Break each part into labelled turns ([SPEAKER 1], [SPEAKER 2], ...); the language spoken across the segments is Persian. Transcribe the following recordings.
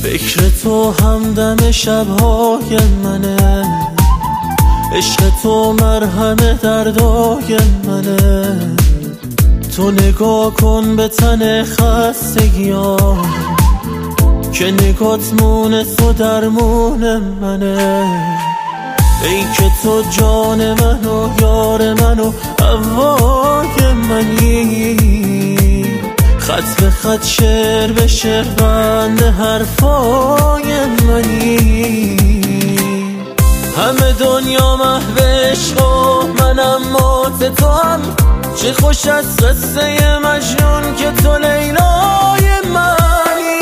[SPEAKER 1] فکر تو همدم شبهای منه، عشق تو مرهم دردای منه. تو نگاه کن به تن خستگیام که نگات مونه، تو درمون منه. ای که تو جان من و یار من و هوای منی، خط به خط شعر به شعر بند حرفای منی. همه دنیا محو عشق و منم مات تو هم، چه خوش از قصه مجنون که تو لیلای منی.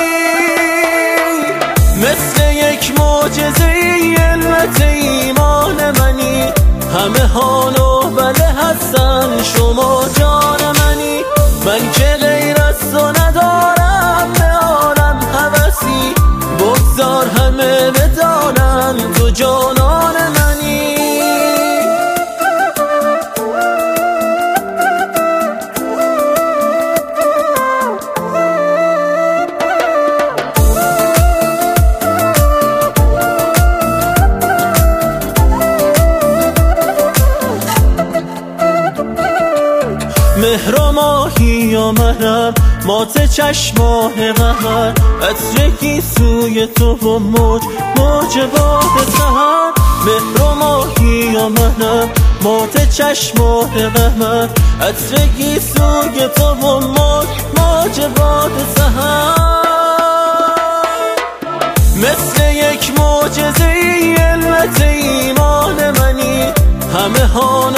[SPEAKER 1] مثل یک معجزه‌ای علت ایمان منی، همه حال و بله هستن شما جان منی. من که غیر از تو ندارم به عالم هوسی، بگذار همه بدانن تو جانان منی. مهر و ماهی یا منم، مات چشماه قمر، عطرکی سوی تو و موج باد سحر. مهر و ماهی یا منم، مات چشماه قمر، عطرکی سوی تو و موج باد سحر. مثل یک معجزه‌ای علت ایمان منی، همه حال